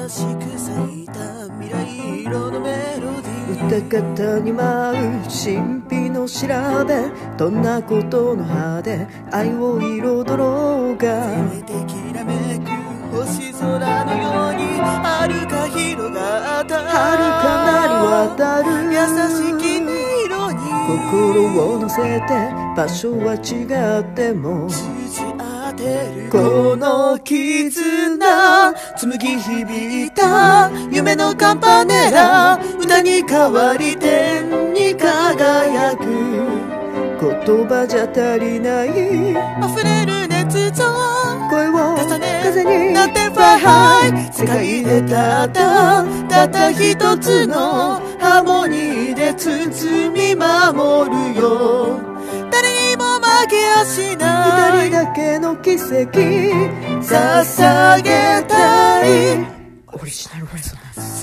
しく咲いた未来色のメロディー、 歌方に舞う神秘の調べ、どんなことの葉で愛を彩ろうが、 せめてきらめく星空のように遥か広がった遥かなり渡る優しき音色に心を乗せて、場所は違っても通じ合ってるこの絆、 紡ぎ響いた夢のカンパネラ、歌に変わり天に輝く、 言葉じゃ足りない溢れる熱情、 声を重ね風になって Fly High、 世界でたった一つのハーモニーで包み守るよ、誰にも負けやしない二人だけの奇跡捧げたい。 オリジナルバージョンです。